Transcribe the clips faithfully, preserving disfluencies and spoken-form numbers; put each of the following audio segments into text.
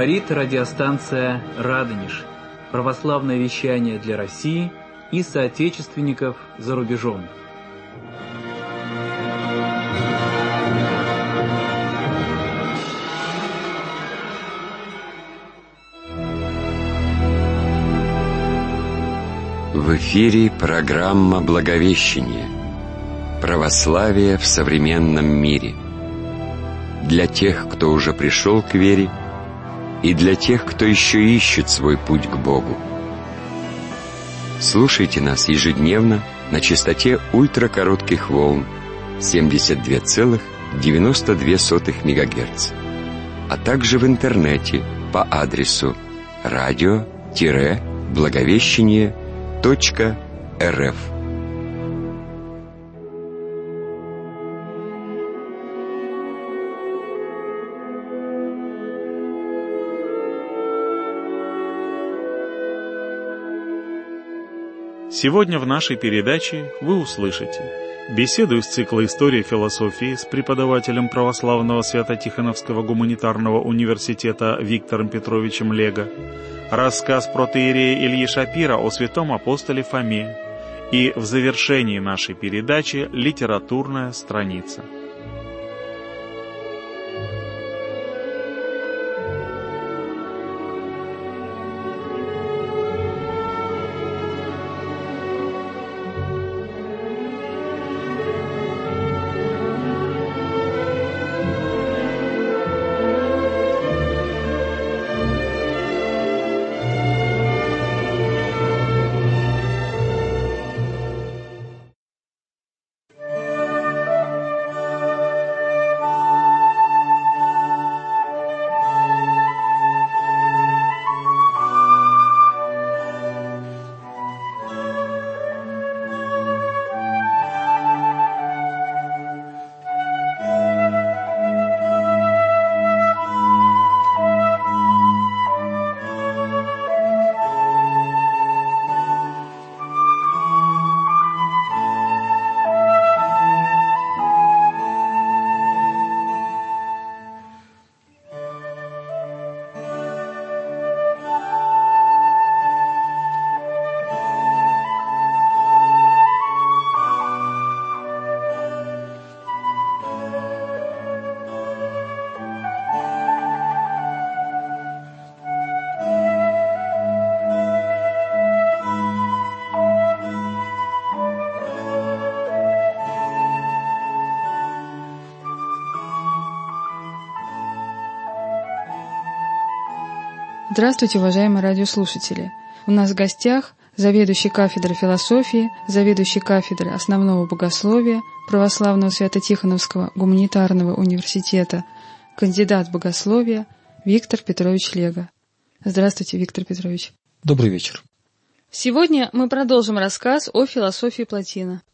Говорит радиостанция «Радонеж». Православное вещание для России и соотечественников за рубежом. В эфире программа «Благовещение. Православие в современном мире». Для тех, кто уже пришел к вере, и для тех, кто еще ищет свой путь к Богу. Слушайте нас ежедневно на частоте ультракоротких волн семьдесят два целых девяносто две сотых мегагерца, а также в интернете по адресу радио-благовещение точка рф. Сегодня в нашей передаче вы услышите беседу из цикла «История философии» с преподавателем православного Свято-Тихоновского гуманитарного университета Виктором Петровичем Лего, рассказ протоиерея Ильи Шапира о святом апостоле Фоме и в завершении нашей передачи литературная страница. Здравствуйте, уважаемые радиослушатели! У нас в гостях заведующий кафедрой философии, заведующий кафедрой основного богословия Православного Свято-Тихоновского гуманитарного университета, кандидат богословия Виктор Петрович Лего. Здравствуйте, Виктор Петрович. Добрый вечер. Сегодня мы продолжим рассказ о философии Плотина.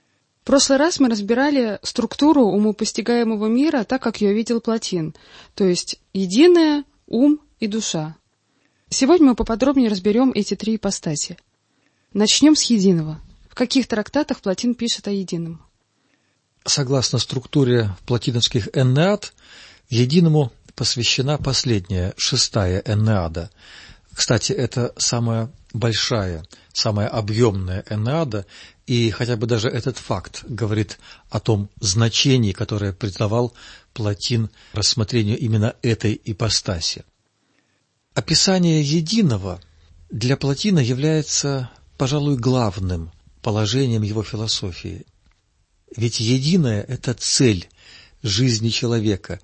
В прошлый раз мы разбирали структуру умопостигаемого мира так, как ее видел Плотин, то есть единое, ум и душа. Сегодня мы поподробнее разберем эти три ипостаси. Начнем с единого. В каких трактатах Плотин пишет о едином? Согласно структуре плотиновских эннеад, единому посвящена последняя, шестая эннеада. Кстати, это самая большая, самая объемная эннеада, и хотя бы даже этот факт говорит о том значении, которое придавал Плотин рассмотрению именно этой ипостаси. Описание единого для Плотина является, пожалуй, главным положением его философии. Ведь единое – это цель жизни человека.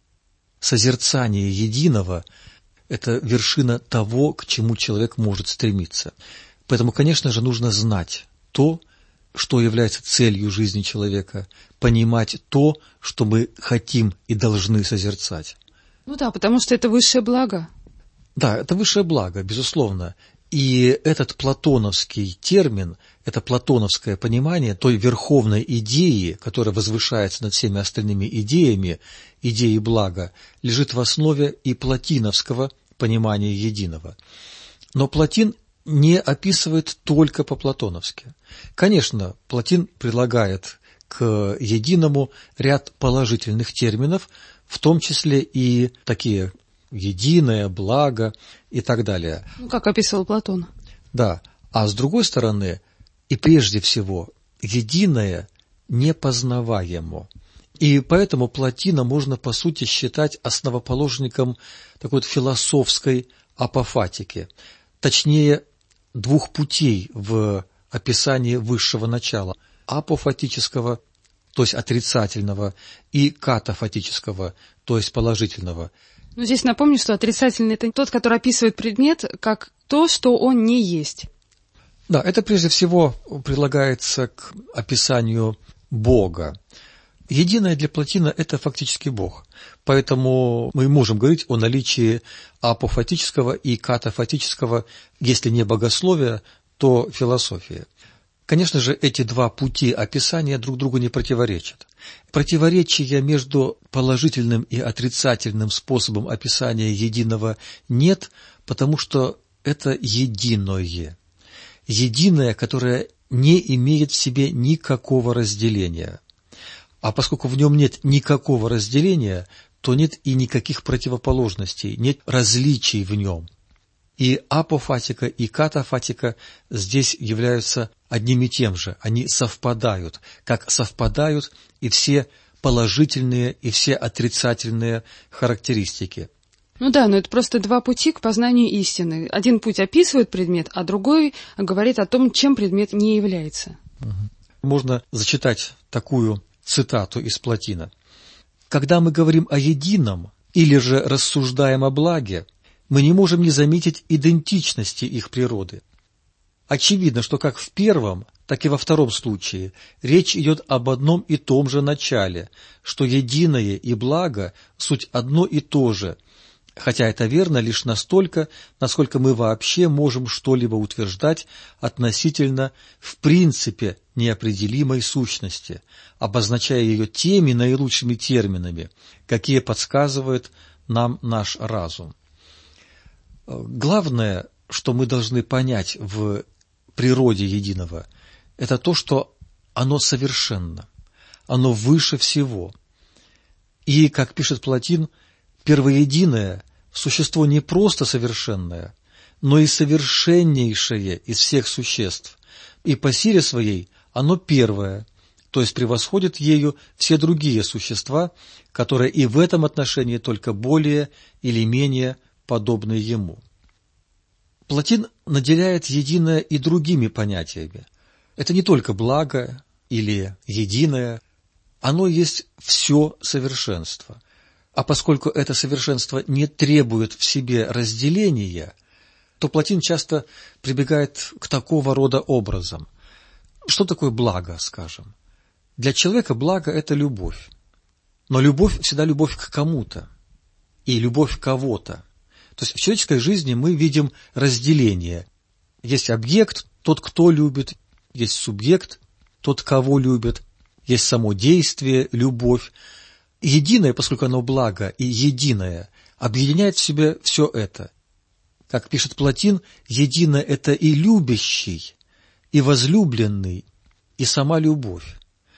Созерцание единого – это вершина того, к чему человек может стремиться. Поэтому, конечно же, нужно знать то, что является целью жизни человека, понимать то, что мы хотим и должны созерцать. Ну да, потому что это высшее благо. Да, это высшее благо, безусловно. И этот платоновский термин, это платоновское понимание той верховной идеи, которая возвышается над всеми остальными идеями, идеи блага, лежит в основе и плотиновского понимания единого. Но Плотин не описывает только по-платоновски. Конечно, Плотин прилагает к единому ряд положительных терминов, в том числе и такие единое, благо и так далее. Ну, как описывал Платон. Да, а с другой стороны, и прежде всего, единое непознаваемо. И поэтому Плотина можно, по сути, считать основоположником такой вот философской апофатики, точнее, двух путей в описании высшего начала – апофатического, то есть отрицательного, и катафатического, то есть положительного. Ну, здесь напомню, что отрицательный – это тот, который описывает предмет как то, что он не есть. Да, это прежде всего прилагается к описанию Бога. Единое для Плотина – это фактически Бог. Поэтому мы можем говорить о наличии апофатического и катафатического, если не богословия, то философии. Конечно же, эти два пути описания друг другу не противоречат. Противоречия между положительным и отрицательным способом описания единого нет, потому что это единое. Единое, которое не имеет в себе никакого разделения. А поскольку в нем нет никакого разделения, то нет и никаких противоположностей, нет различий в нем. И апофатика, и катафатика здесь являются одним и тем же. Они совпадают, как совпадают и все положительные, и все отрицательные характеристики. Ну да, но это просто два пути к познанию истины. Один путь описывает предмет, а другой говорит о том, чем предмет не является. Можно зачитать такую цитату из Плотина. «Когда мы говорим о едином или же рассуждаем о благе, мы не можем не заметить идентичности их природы. Очевидно, что как в первом, так и во втором случае речь идет об одном и том же начале, что единое и благо – суть одно и то же, хотя это верно лишь настолько, насколько мы вообще можем что-либо утверждать относительно в принципе неопределимой сущности, обозначая ее теми наилучшими терминами, какие подсказывает нам наш разум. Главное, что мы должны понять в природе единого, это то, что оно совершенно, оно выше всего. И, как пишет Плотин, первоединое – существо не просто совершенное, но и совершеннейшее из всех существ, и по силе своей оно первое, то есть превосходит ею все другие существа, которые и в этом отношении только более или менее подобны ему. Плотин наделяет единое и другими понятиями. Это не только благо или единое, оно есть все совершенство. А поскольку это совершенство не требует в себе разделения, то Плотин часто прибегает к такого рода образам. Что такое благо, скажем? Для человека благо – это любовь. Но любовь всегда любовь к кому-то и любовь кого-то. То есть в человеческой жизни мы видим разделение. Есть объект, тот, кто любит, есть субъект, тот, кого любит, есть само действие, любовь. Единое, поскольку оно благо и единое, объединяет в себе все это. Как пишет Плотин, единое – это и любящий, и возлюбленный, и сама любовь.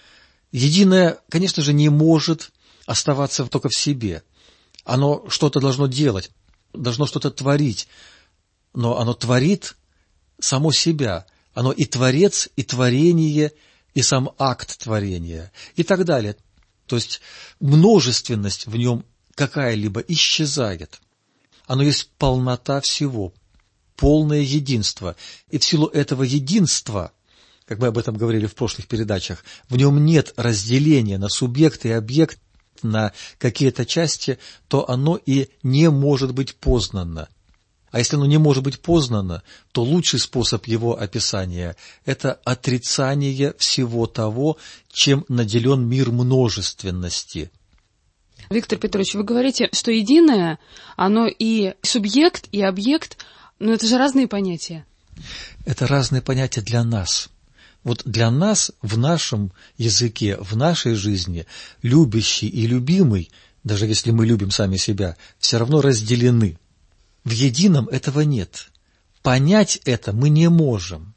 Единое, конечно же, не может оставаться только в себе. Оно что-то должно делать, должно что-то творить, но оно творит само себя. Оно и творец, и творение, и сам акт творения, и так далее. То есть множественность в нем какая-либо исчезает. Оно есть полнота всего, полное единство. И в силу этого единства, как мы об этом говорили в прошлых передачах, в нем нет разделения на субъект и объект, на какие-то части, то оно и не может быть познано. А если оно не может быть познано, то лучший способ его описания – это отрицание всего того, чем наделен мир множественности. Виктор Петрович, вы говорите, что единое, оно и субъект, и объект, но это же разные понятия. Это разные понятия для нас. Вот для нас, в нашем языке, в нашей жизни, любящий и любимый, даже если мы любим сами себя, все равно разделены. В едином этого нет. Понять это мы не можем.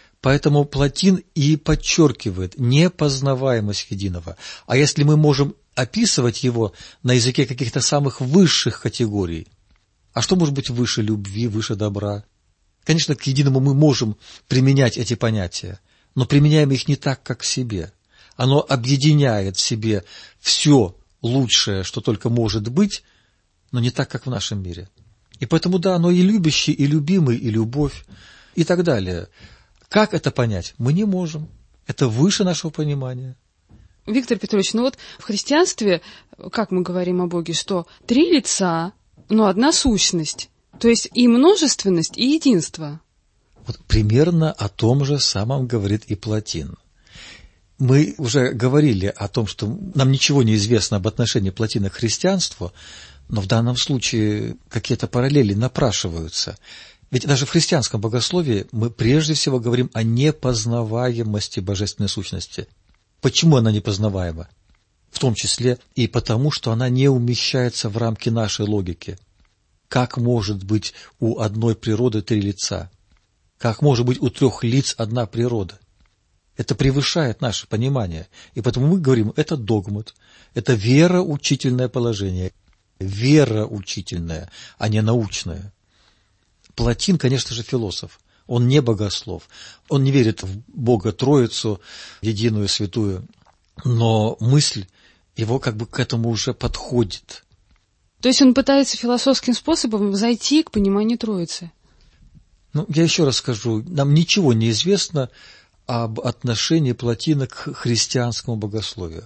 Поэтому Плотин и подчеркивает непознаваемость единого. А если мы можем описывать его на языке каких-то самых высших категорий. А что может быть выше любви, выше добра? Конечно, к единому мы можем применять эти понятия, но применяем их не так, как к себе. Оно объединяет в себе все лучшее, что только может быть, но не так, как в нашем мире. И поэтому, да, оно и любящий, и любимый, и любовь, и так далее. Как это понять? Мы не можем. Это выше нашего понимания. Виктор Петрович, ну вот в христианстве, как мы говорим о Боге, что три лица, но одна сущность. То есть и множественность, и единство. Вот примерно о том же самом говорит и Плотин. Мы уже говорили о том, что нам ничего не известно об отношении Плотина к христианству, но в данном случае какие-то параллели напрашиваются. Ведь даже в христианском богословии мы прежде всего говорим о непознаваемости божественной сущности. Почему она непознаваема? В том числе и потому, что она не умещается в рамки нашей логики. Как может быть у одной природы три лица? Как может быть у трех лиц одна природа? Это превышает наше понимание. И потому мы говорим, это догмат, это вероучительное положение. Вероучительное, а не научное. Плотин, конечно же, философ. Он не богослов. Он не верит в Бога Троицу, единую, святую. Но мысль его как бы к этому уже подходит. То есть он пытается философским способом зайти к пониманию Троицы. Ну, я еще раз скажу, нам ничего не известно об отношении Плотина к христианскому богословию.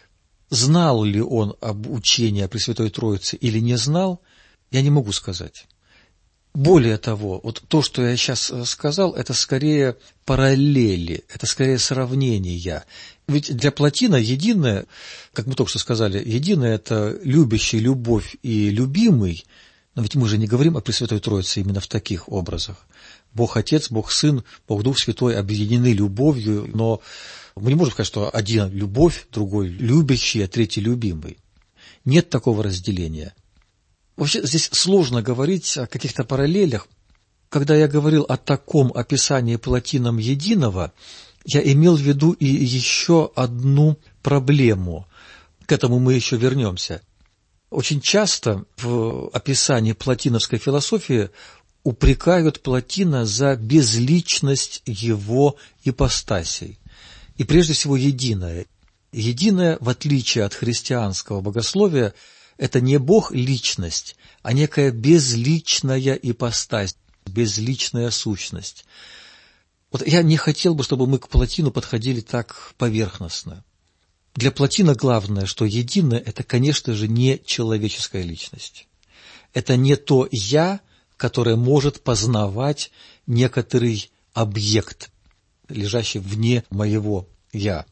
Знал ли он об учении о Пресвятой Троице или не знал, я не могу сказать. Более того, вот то, что я сейчас сказал, это скорее параллели, это скорее сравнения. Ведь для Плотина единое, как мы только что сказали, единое – это любящий, любовь и любимый. Но ведь мы же не говорим о Пресвятой Троице именно в таких образах. Бог Отец, Бог Сын, Бог Дух Святой объединены любовью, но мы не можем сказать, что один – любовь, другой – любящий, а третий – любимый. Нет такого разделения. Вообще здесь сложно говорить о каких-то параллелях. Когда я говорил о таком описании Плотином единого, я имел в виду и еще одну проблему. К этому мы еще вернемся. Очень часто в описании плотиновской философии упрекают Плотина за безличность его ипостасей. И прежде всего единое. Единое, в отличие от христианского богословия, это не Бог-личность, а некая безличная ипостась, безличная сущность. Вот я не хотел бы, чтобы мы к Плотину подходили так поверхностно. Для Плотина главное, что единое – это, конечно же, не человеческая личность. Это не то «я», которое может познавать некоторый объект, лежащий вне моего «я».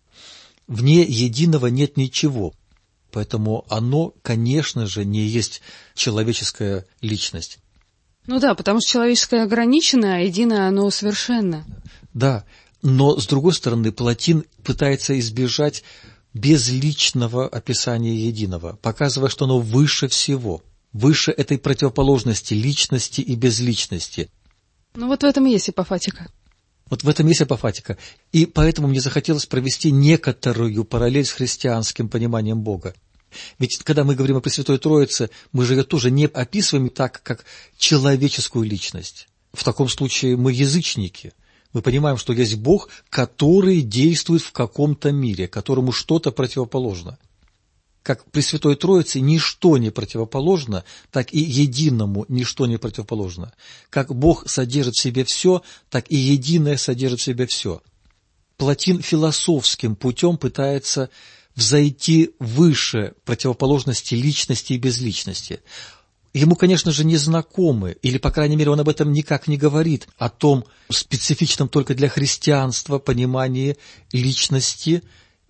Вне единого нет ничего. Поэтому оно, конечно же, не есть человеческая личность. Ну да, потому что человеческое ограничено, а единое оно совершенно. Да, но, с другой стороны, Плотин пытается избежать безличного описания единого, показывая, что оно выше всего, выше этой противоположности личности и безличности. Ну вот в этом и есть апофатика. Вот в этом есть апофатика. И поэтому мне захотелось провести некоторую параллель с христианским пониманием Бога. Ведь когда мы говорим о Пресвятой Троице, мы же ее тоже не описываем так, как человеческую личность. В таком случае мы язычники. Мы понимаем, что есть Бог, который действует в каком-то мире, которому что-то противоположно. Как Пресвятой Троице ничто не противоположно, так и единому ничто не противоположно. Как Бог содержит в себе все, так и единое содержит в себе все. Плотин философским путем пытается взойти выше противоположности личности и безличности. Ему, конечно же, не знакомы, или, по крайней мере, он об этом никак не говорит, о том специфичном только для христианства понимании личности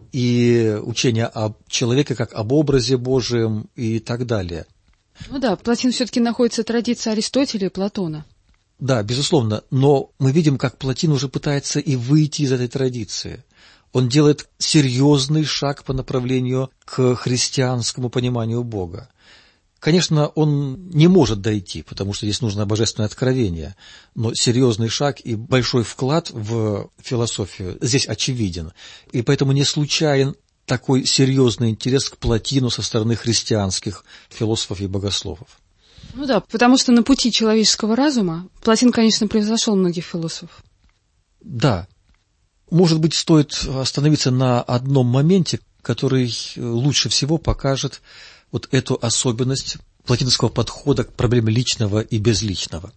и учения о человеке как об образе Божием и так далее. Ну да, Плотин все-таки находится в традиции Аристотеля и Платона. Да, безусловно, но мы видим, как Плотин уже пытается и выйти из этой традиции. Он делает серьезный шаг по направлению к христианскому пониманию Бога. Конечно, он не может дойти, потому что здесь нужно божественное откровение, но серьезный шаг и большой вклад в философию здесь очевиден. И поэтому не случайен такой серьезный интерес к Платину со стороны христианских философов и богословов? Ну да, потому что на пути человеческого разума Платин, конечно, превзошел многих философов. Да. Может быть, стоит остановиться на одном моменте, который лучше всего покажет вот эту особенность платиновского подхода к проблеме личного и безличного.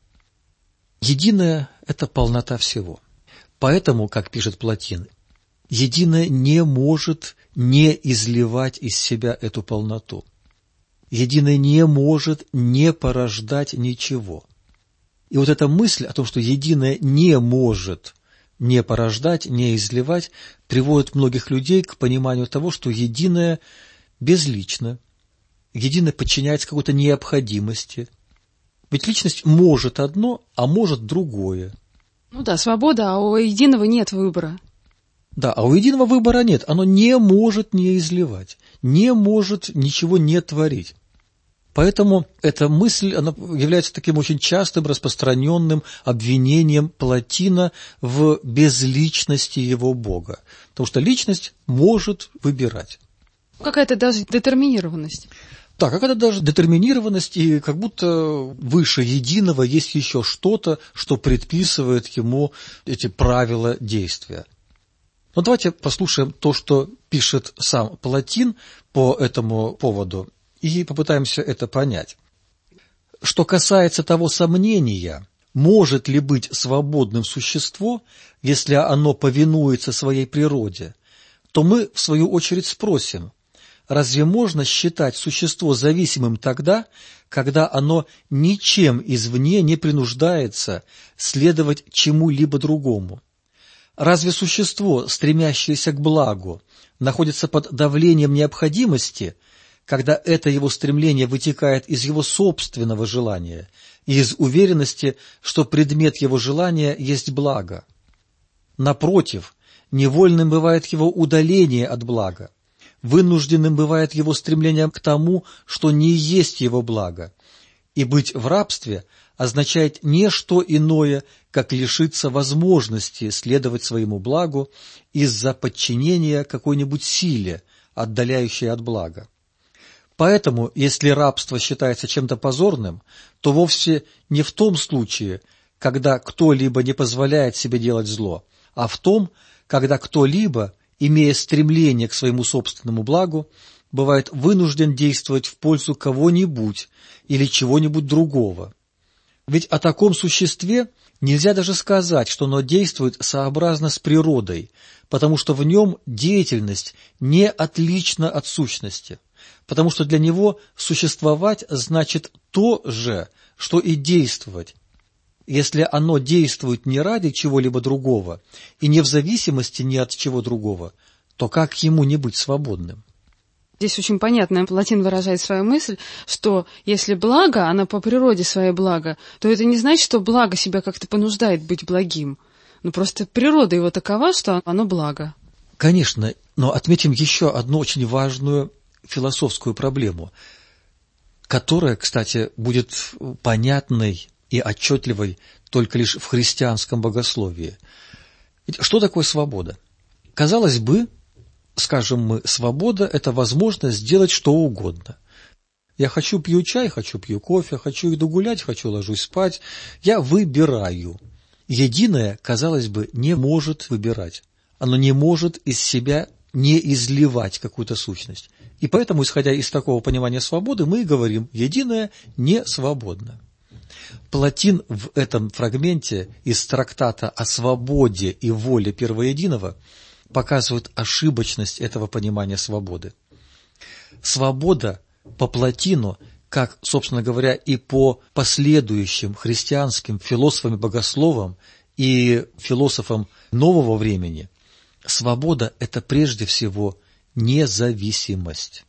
Единое – это полнота всего. Поэтому, как пишет Платин, единое не может не изливать из себя эту полноту. Единое не может не порождать ничего. И вот эта мысль о том, что единое не может не порождать, не изливать, приводит многих людей к пониманию того, что единое безлично, единое подчиняется какой-то необходимости. Ведь личность может одно, а может другое. Ну да, свобода, а у единого нет выбора. Да, а у единого выбора нет. Оно не может не изливать, не может ничего не творить. Поэтому эта мысль она является таким очень частым распространенным обвинением Платина в безличности его Бога. Потому что личность может выбирать. Какая-то даже детерминированность. Да, какая-то даже детерминированность, и как будто выше единого есть еще что-то, что предписывает ему эти правила действия. Но давайте послушаем то, что пишет сам Платин по этому поводу, и попытаемся это понять. Что касается того сомнения, может ли быть свободным существо, если оно повинуется своей природе, то мы, в свою очередь, спросим, разве можно считать существо зависимым тогда, когда оно ничем извне не принуждается следовать чему-либо другому? Разве существо, стремящееся к благу, находится под давлением необходимости, когда это его стремление вытекает из его собственного желания и из уверенности, что предмет его желания есть благо? Напротив, невольным бывает его удаление от блага, вынужденным бывает его стремление к тому, что не есть его благо, и быть в рабстве означает не что иное, как лишиться возможности следовать своему благу из-за подчинения какой-нибудь силе, отдаляющей от блага. Поэтому, если рабство считается чем-то позорным, то вовсе не в том случае, когда кто-либо не позволяет себе делать зло, а в том, когда кто-либо, имея стремление к своему собственному благу, бывает вынужден действовать в пользу кого-нибудь или чего-нибудь другого. Ведь о таком существе нельзя даже сказать, что оно действует сообразно с природой, потому что в нем деятельность не отлична от сущности, потому что для него существовать значит то же, что и действовать. Если оно действует не ради чего-либо другого и не в зависимости ни от чего другого, то как ему не быть свободным? Здесь очень понятно, Платин выражает свою мысль, что если благо, оно по природе своей благо, то это не значит, что благо себя как-то понуждает быть благим. Ну, просто природа его такова, что оно благо. Конечно, но отметим еще одну очень важную философскую проблему, которая, кстати, будет понятной и отчетливой только лишь в христианском богословии. Ведь что такое свобода? Казалось бы, скажем мы, свобода – это возможность сделать что угодно. Я хочу пью чай, хочу пью кофе, хочу иду гулять, хочу ложусь спать. Я выбираю. Единое, казалось бы, не может выбирать. Оно не может из себя не изливать какую-то сущность. И поэтому, исходя из такого понимания свободы, мы и говорим, единое не свободно. Платин в этом фрагменте из трактата о свободе и воле первоединого показывает ошибочность этого понимания свободы. Свобода по Платину, как, собственно говоря, и по последующим христианским философам и богословам и философам нового времени, свобода – это прежде всего независимость.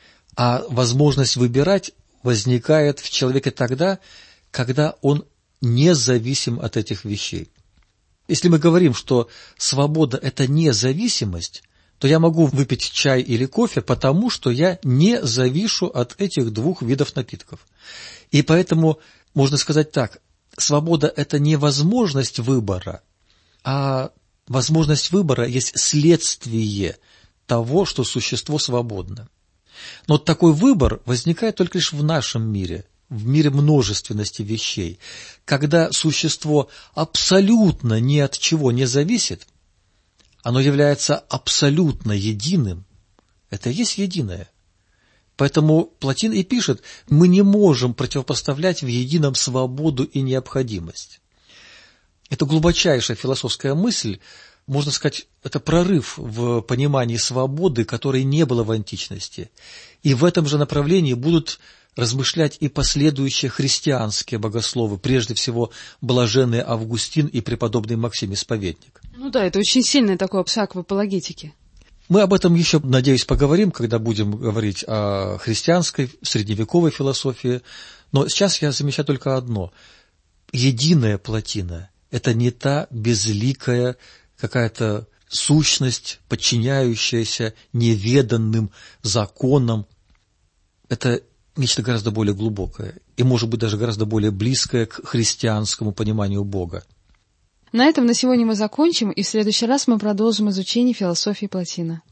А возможность выбирать возникает в человеке тогда, когда он независим от этих вещей. Если мы говорим, что свобода – это независимость, то я могу выпить чай или кофе, потому что я не завишу от этих двух видов напитков. И поэтому можно сказать так, свобода – это не возможность выбора, а возможность выбора есть следствие того, что существо свободно. Но такой выбор возникает только лишь в нашем мире, в мире множественности вещей. Когда существо абсолютно ни от чего не зависит, оно является абсолютно единым. Это и есть единое. Поэтому Платин и пишет, мы не можем противопоставлять в едином свободу и необходимость. Это глубочайшая философская мысль, можно сказать, это прорыв в понимании свободы, которой не было в античности. И в этом же направлении будут размышлять и последующие христианские богословы, прежде всего блаженный Августин и преподобный Максим Исповедник. Ну да, это очень сильный такой шаг в апологетике. Мы об этом еще, надеюсь, поговорим, когда будем говорить о христианской, средневековой философии. Но сейчас я замечаю только одно. Единая Платина – это не та безликая какая-то сущность, подчиняющаяся неведанным законам. Это нечто гораздо более глубокое и, может быть, даже гораздо более близкое к христианскому пониманию Бога. На этом на сегодня мы закончим, и в следующий раз мы продолжим изучение философии Платина.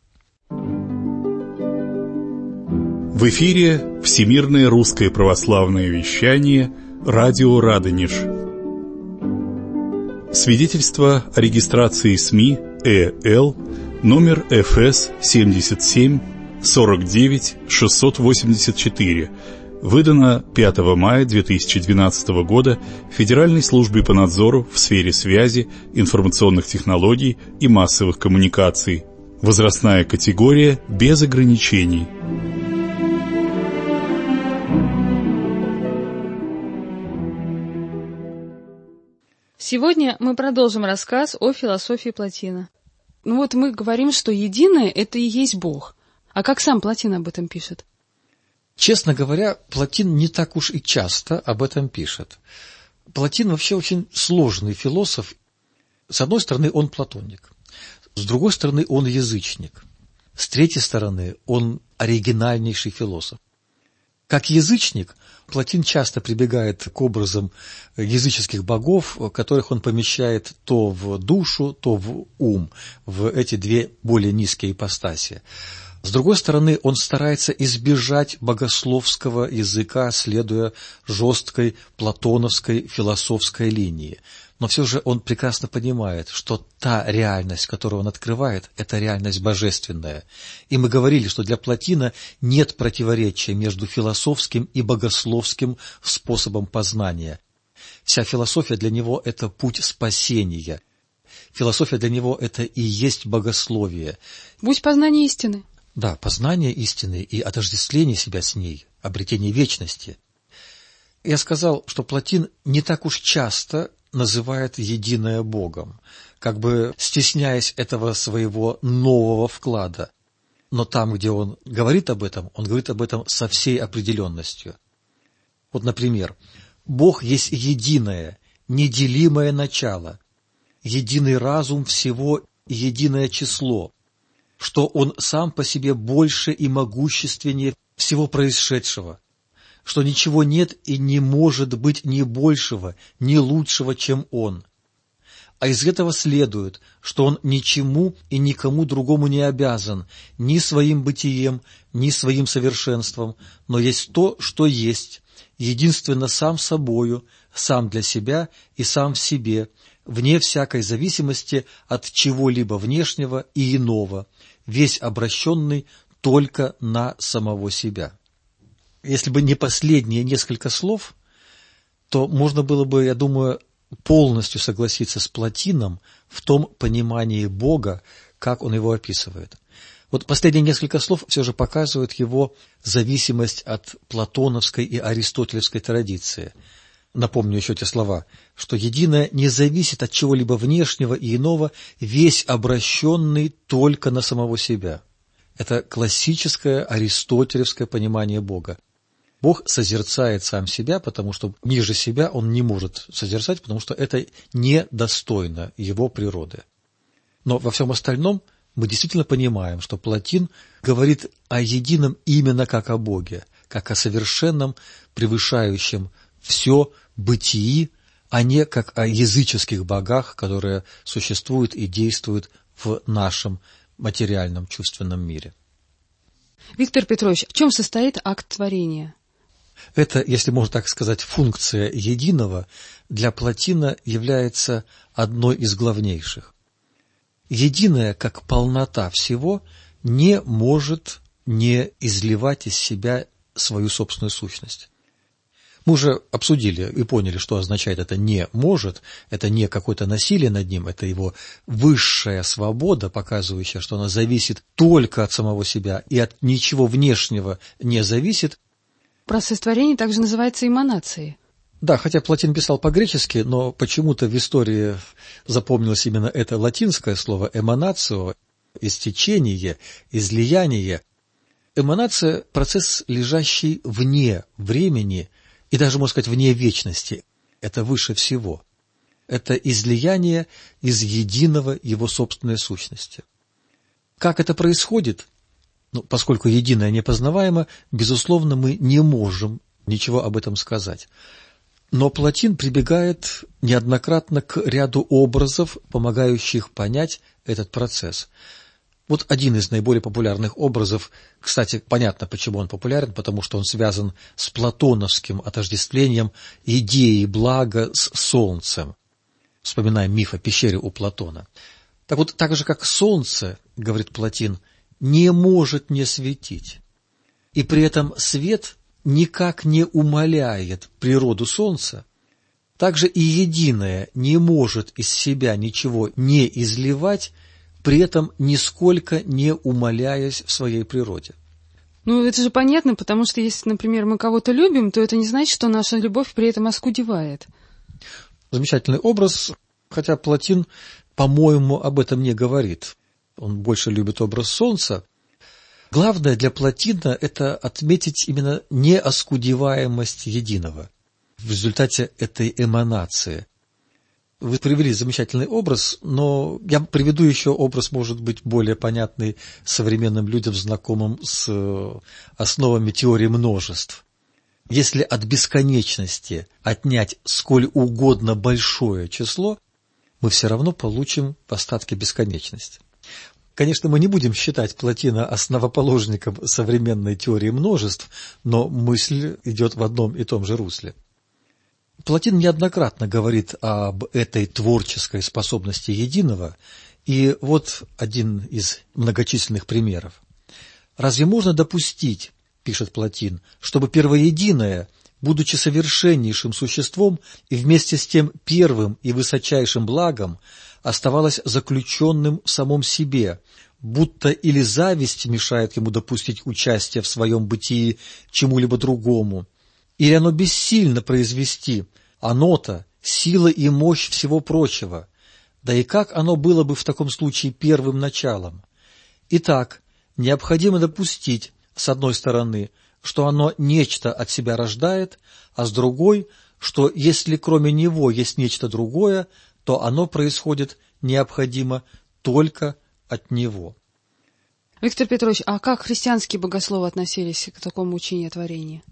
В эфире Всемирное русское православное вещание «Радио Радонеж». Свидетельство о регистрации СМИ Э Л номер Ф С семьдесят семь сорок девять шестьсот восемьдесят четыре, выдано пятого мая две тысячи двенадцатого года Федеральной службой по надзору в сфере связи, информационных технологий и массовых коммуникаций. Возрастная категория без ограничений. Сегодня мы продолжим рассказ о философии Платина. Ну вот мы говорим, что единое – это и есть Бог. А как сам Платин об этом пишет? Честно говоря, Платин не так уж и часто об этом пишет. Платин вообще очень сложный философ. С одной стороны, он платоник. С другой стороны, он язычник. С третьей стороны, он оригинальнейший философ. Как язычник, Платин часто прибегает к образам языческих богов, которых он помещает то в душу, то в ум, в эти две более низкие ипостаси. С другой стороны, он старается избежать богословского языка, следуя жесткой платоновской философской линии. Но все же он прекрасно понимает, что та реальность, которую он открывает, это реальность божественная. И мы говорили, что для Платина нет противоречия между философским и богословским способом познания. Вся философия для него – это путь спасения. Философия для него – это и есть богословие. Путь познания истины. Да, познание истины и отождествление себя с ней, обретение вечности. Я сказал, что Платин не так уж часто называет единое Богом, как бы стесняясь этого своего нового вклада. Но там, где он говорит об этом, он говорит об этом со всей определенностью. Вот, например, Бог есть единое, неделимое начало, единый разум всего и единое число, что Он сам по себе больше и могущественнее всего происшедшего, что ничего нет и не может быть ни большего, ни лучшего, чем Он. А из этого следует, что Он ничему и никому другому не обязан ни своим бытием, ни своим совершенством, но есть то, что есть, единственно сам собою, сам для себя и сам в себе, вне всякой зависимости от чего-либо внешнего и иного, весь обращенный только на самого себя. Если бы не последние несколько слов, то можно было бы, я думаю, полностью согласиться с Платином в том понимании Бога, как он его описывает. Вот последние несколько слов все же показывают его зависимость от платоновской и аристотелевской традиции. Напомню еще те слова, что единое не зависит от чего-либо внешнего и иного, весь обращенный только на самого себя. Это классическое аристотелевское понимание Бога. Бог созерцает сам себя, потому что ниже себя он не может созерцать, потому что это недостойно его природы. Но во всем остальном мы действительно понимаем, что Платин говорит о едином именно как о Боге, как о совершенном, превышающем все бытии, а не как о языческих богах, которые существуют и действуют в нашем материальном чувственном мире. Виктор Петрович, в чем состоит акт творения? Это, если можно так сказать, функция единого для Плотина является одной из главнейших. Единое, как полнота всего, не может не изливать из себя свою собственную сущность. Мы уже обсудили и поняли, что означает это «не может», это не какое-то насилие над ним, это его высшая свобода, показывающая, что она зависит только от самого себя и от ничего внешнего не зависит. Процесс творения также называется эманацией. Да, хотя Плотин писал по-гречески, но почему-то в истории запомнилось именно это латинское слово «эманацио», истечение, излияние. Эманация – процесс, лежащий вне времени и даже, можно сказать, вне вечности. Это выше всего. Это излияние из единого его собственной сущности. Как это происходит? Ну, поскольку единое непознаваемо, безусловно, мы не можем ничего об этом сказать. Но Плотин прибегает неоднократно к ряду образов, помогающих понять этот процесс. Вот один из наиболее популярных образов, кстати, понятно, почему он популярен, потому что он связан с платоновским отождествлением идеи блага с солнцем. Вспоминаем миф о пещере у Платона. Так вот, так же, как солнце, говорит Плотин, не может не светить, и при этом свет никак не умаляет природу солнца, также и единое не может из себя ничего не изливать, при этом нисколько не умаляясь в своей природе. Ну, это же понятно, потому что если, например, мы кого-то любим, то это не значит, что наша любовь при этом оскудевает. Замечательный образ, хотя Плотин, по-моему, об этом не говорит. Он больше любит образ солнца. Главное для Плотина – это отметить именно неоскудеваемость единого в результате этой эманации. Вы привели замечательный образ, но я приведу еще образ, может быть, более понятный современным людям, знакомым с основами теории множеств. Если от бесконечности отнять сколь угодно большое число, мы все равно получим в остатке бесконечность. Конечно, мы не будем считать Плотина основоположником современной теории множеств, но мысль идет в одном и том же русле. Плотин неоднократно говорит об этой творческой способности единого, и вот один из многочисленных примеров. «Разве можно допустить, — пишет Плотин, — чтобы первоединое, будучи совершеннейшим существом и вместе с тем первым и высочайшим благом, оставалось заключенным в самом себе, будто или зависть мешает ему допустить участие в своем бытии чему-либо другому, или оно бессильно произвести, оно-то сила и мощь всего прочего, да и как оно было бы в таком случае первым началом? Итак, необходимо допустить, с одной стороны, что оно нечто от себя рождает, а с другой, что если кроме него есть нечто другое, то оно происходит необходимо только от него». Виктор Петрович, а как христианские богословы относились к такому учению о творении?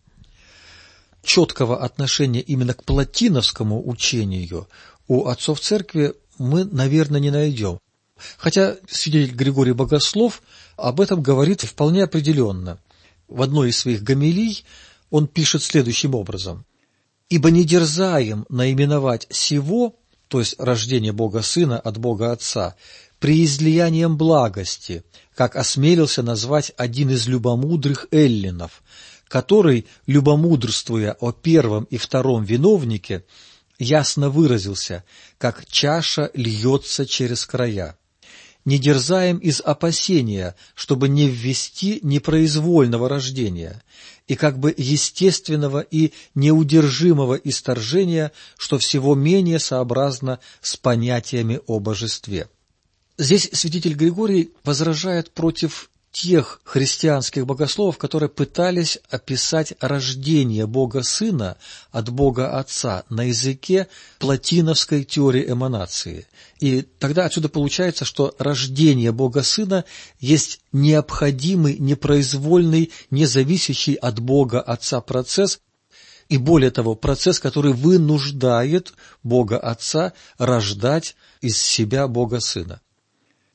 Четкого отношения именно к плотиновскому учению у отцов церкви мы, наверное, не найдем. Хотя святитель Григорий Богослов об этом говорит вполне определенно. В одной из своих гомилий он пишет следующим образом. «Ибо не дерзаем наименовать сего, то есть рождение Бога Сына от Бога Отца, преизлиянием благости, как осмелился назвать один из любомудрых эллинов, который, любомудрствуя о первом и втором виновнике, ясно выразился, как чаша льется через края. Не дерзаем из опасения, чтобы не ввести непроизвольного рождения, и как бы естественного и неудержимого исторжения, что всего менее сообразно с понятиями о божестве». Здесь святитель Григорий возражает против тех христианских богословов, которые пытались описать рождение Бога Сына от Бога Отца на языке плотиновской теории эманации. И тогда отсюда получается, что рождение Бога Сына есть необходимый, непроизвольный, независящий от Бога Отца процесс, и более того, процесс, который вынуждает Бога Отца рождать из себя Бога Сына.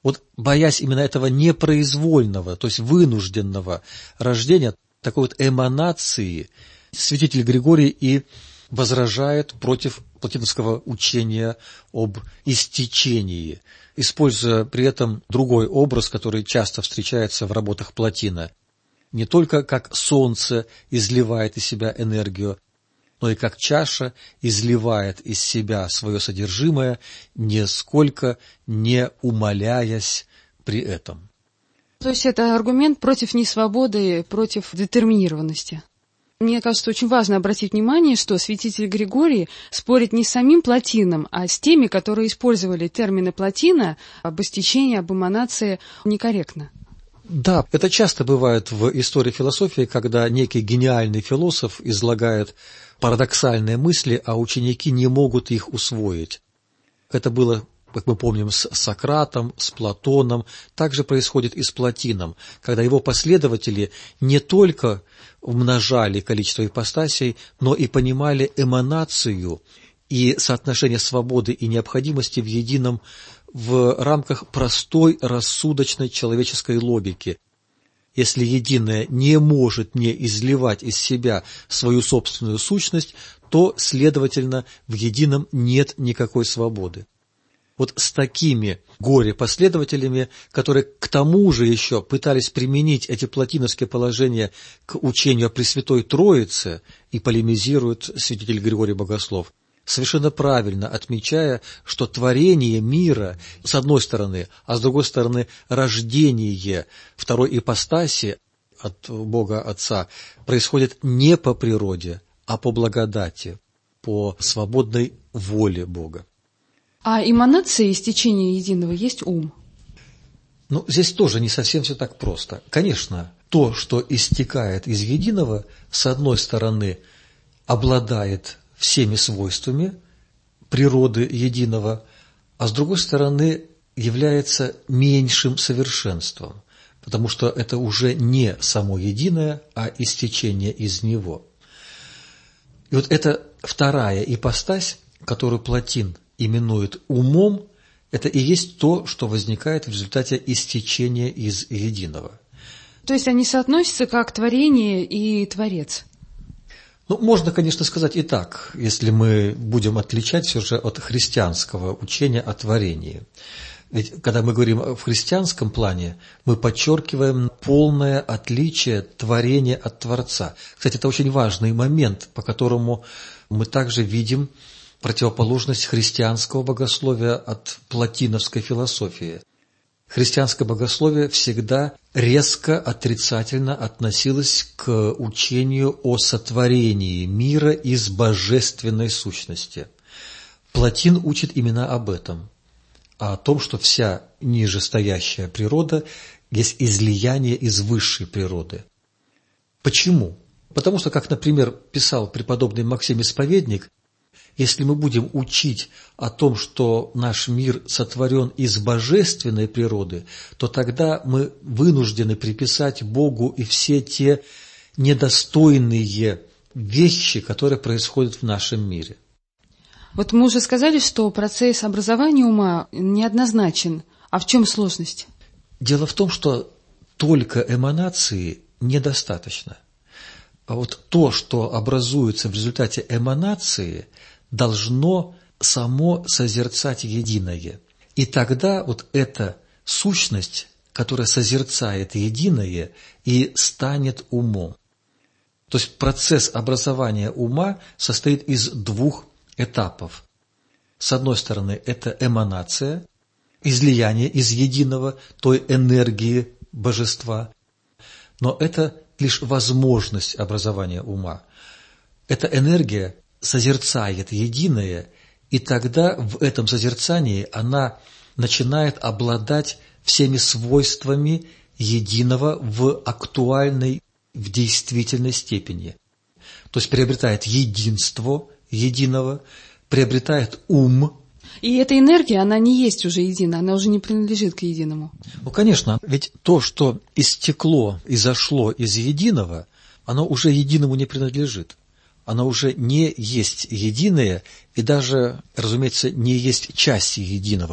Вот боясь именно этого непроизвольного, то есть вынужденного рождения, такой вот эманации, святитель Григорий и возражает против плотиновского учения об истечении, используя при этом другой образ, который часто встречается в работах Плотина. Не только как солнце изливает из себя энергию, но и как чаша изливает из себя свое содержимое, нисколько не умаляясь при этом. То есть это аргумент против несвободы, против детерминированности. Мне кажется, очень важно обратить внимание, что святитель Григорий спорит не с самим Плотином, а с теми, которые использовали термины Плотина об истечении, об эманации некорректно. Да, это часто бывает в истории философии, когда некий гениальный философ излагает парадоксальные мысли, а ученики не могут их усвоить. Это было, как мы помним, с Сократом, с Платоном, также происходит и с Плотином, когда его последователи не только умножали количество ипостасей, но и понимали эманацию и соотношение свободы и необходимости в едином в рамках простой рассудочной человеческой логики. Если единое не может не изливать из себя свою собственную сущность, то, следовательно, в едином нет никакой свободы. Вот с такими горе-последователями, которые к тому же еще пытались применить эти плотиновские положения к учению о Пресвятой Троице, и полемизирует святитель Григорий Богослов, совершенно правильно отмечая, что творение мира, с одной стороны, а с другой стороны, рождение второй ипостаси от Бога Отца происходит не по природе, а по благодати, по свободной воле Бога. А эманация истечения единого есть ум? Ну, здесь тоже не совсем все так просто. Конечно, то, что истекает из единого, с одной стороны, обладает всеми свойствами природы единого, а с другой стороны, является меньшим совершенством, потому что это уже не само единое, а истечение из него. И вот эта вторая ипостась, которую Плотин именует умом, это и есть то, что возникает в результате истечения из единого. То есть они соотносятся как творение и творец? Ну, можно, конечно, сказать и так, если мы будем отличать все же от христианского учения о творении. Ведь когда мы говорим в христианском плане, мы подчеркиваем полное отличие творения от Творца. Кстати, это очень важный момент, по которому мы также видим противоположность христианского богословия от плотиновской философии. Христианское богословие всегда резко отрицательно относилось к учению о сотворении мира из божественной сущности. Плотин учит именно об этом, о том, что вся нижестоящая природа есть излияние из высшей природы. Почему? Потому что, как, например, писал преподобный Максим Исповедник, если мы будем учить о том, что наш мир сотворен из божественной природы, то тогда мы вынуждены приписать Богу и все те недостойные вещи, которые происходят в нашем мире. Вот мы уже сказали, что процесс образования ума неоднозначен. А в чем сложность? Дело в том, что только эманации недостаточно. А вот то, что образуется в результате эманации, должно само созерцать единое. И тогда вот эта сущность, которая созерцает единое, и станет умом. То есть процесс образования ума состоит из двух этапов. С одной стороны, это эманация, излияние из единого, той энергии божества. Но это лишь возможность образования ума. Эта энергия созерцает единое, и тогда в этом созерцании она начинает обладать всеми свойствами единого в актуальной, в действительной степени. То есть приобретает единство единого, приобретает ум. И эта энергия, она не есть уже единая, она уже не принадлежит к единому. Ну, конечно, ведь то, что истекло и зашло из единого, оно уже единому не принадлежит. Оно уже не есть единое и даже, разумеется, не есть часть единого,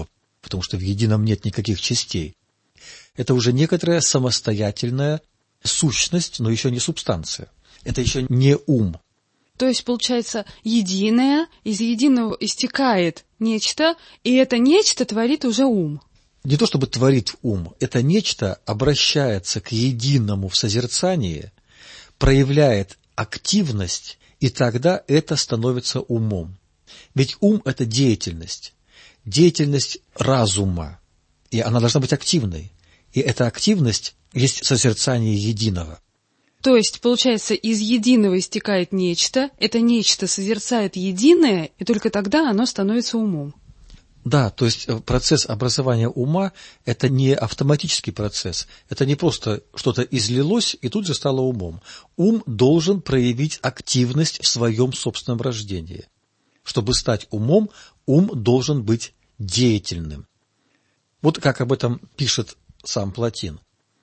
потому что в едином нет никаких частей. Это уже некоторая самостоятельная сущность, но еще не субстанция. Это еще не ум. То есть, получается, единое, из единого истекает нечто, и это нечто творит уже ум. Не то чтобы творит ум, это нечто обращается к единому в созерцании, проявляет активность, и тогда это становится умом. Ведь ум – это деятельность, деятельность разума, и она должна быть активной. И эта активность есть созерцание единого. То есть, получается, из единого истекает нечто, это нечто созерцает единое, и только тогда оно становится умом. Да, то есть процесс образования ума – это не автоматический процесс, это не просто что-то излилось и тут же стало умом. Ум должен проявить активность в своем собственном рождении. Чтобы стать умом, ум должен быть деятельным. Вот как об этом пишет сам Платин.